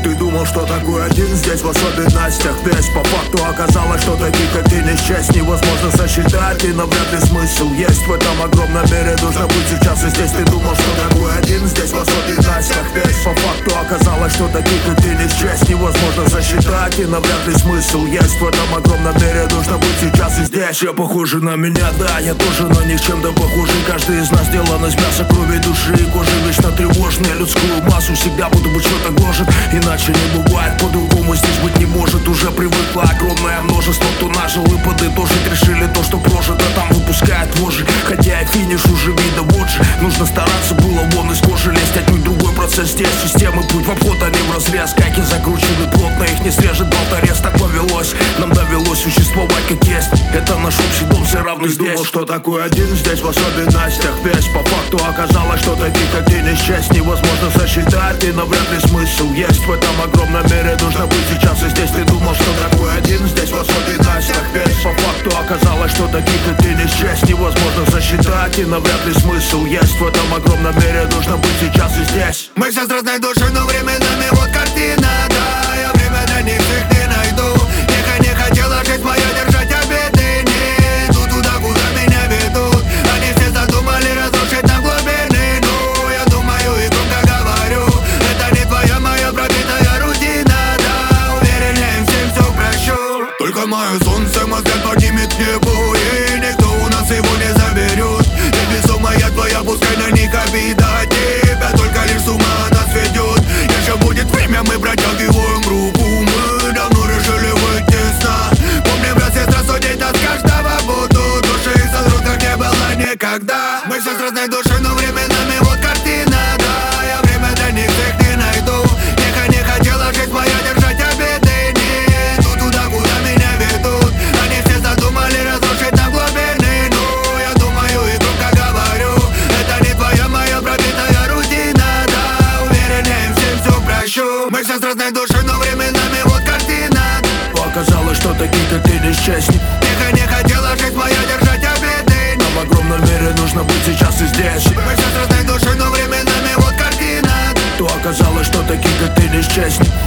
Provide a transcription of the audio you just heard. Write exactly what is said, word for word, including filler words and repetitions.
Ты думал, что такой один здесь в особенностях весь. По факту оказалось, что таких, как ты, не счесть невозможно сосчитать. И навряд ли смысл есть в этом огромном мире. Нужно быть сейчас и здесь. Ты думал, что такой один здесь в особенностях весь. По факту оказалось, что таких, как ты, не счесть невозможно сосчитать. И навряд ли смысл есть в этом огромном мире. Нужно быть сейчас и здесь. Все похожи на меня, да, я тоже на них чем-то похожи. Каждый из нас сделан из мяса, крови, души и кожи. Вечно тревожные, людскую массу всегда буду быть что-то гложет. Иначе не бывает, по-другому здесь быть не может. Уже привыкло огромное множество, кто нажил и подытожить. Решили то, что прожито, там выпускает вожжи. Хотя и финиш уже видно вот же. Нужно стараться было вон из кожи лезть. Отнюдь другой процесс здесь. Системы путь в обход, они в разрез. Гайки закручены плотно, их не срежет болторез. Так повелось, нам довелось существовать как есть. Это наш общий дом, все равны здесь. Думал, что такой один здесь в особенностях весь. По факту оказалось, что таких, как ты, не счесть невозможно сосчитать. И навряд ли смысл есть в этом огромном мире. Нужно быть сейчас и здесь. Ты думал, что такой один здесь в особенностях весь. По факту оказалось, что таких, как ты, не счесть невозможно сосчитать. И навряд ли смысл есть в этом огромном мире. Нужно быть сейчас и здесь. Мы все с разной душой, но временами вот картина, да. Я время для них всех не найду. Тихо не хотела жить моя, держать обиды не иду туда, куда меня ведут. Они все задумали разрушить на глубины. Ну, я думаю и громко говорю, это не твоя моя пропитая рутина, да. Уверен, я им всем все прощу. Только мое солнце мозга поднимет к небу, и никто у нас его не заберет. Невесомая твоя, пускай на них обида. Тебя только лишь с ума она сведет. Еще будет время, мы протягиваем руку. Мы давно решили выйти из сна. Помним, раз сестра, судить нас каждого буду. Души их сотрут, как не было никогда. Мы все с разной душой, но временами вот картина, да. Я время для них всех не найду. Тихо не хотела жить моя, держать обиды не иду туда, куда меня ведут. Они все задумали разрушить на глубины. Ну, я думаю и громко говорю, это не твоя моя пропитая рутина, да. Уверен, я им всем все прощу. Мы все с разной душой, но временами вот картина. Оказалось, что таких, как ты, не счесть. Тихо не хотела жить моя, держать обиды. В огромном мире нужно быть сейчас и здесь. Мы все с разной душой, но временами вот картина. То оказалось, что таких, как ты, не счесть.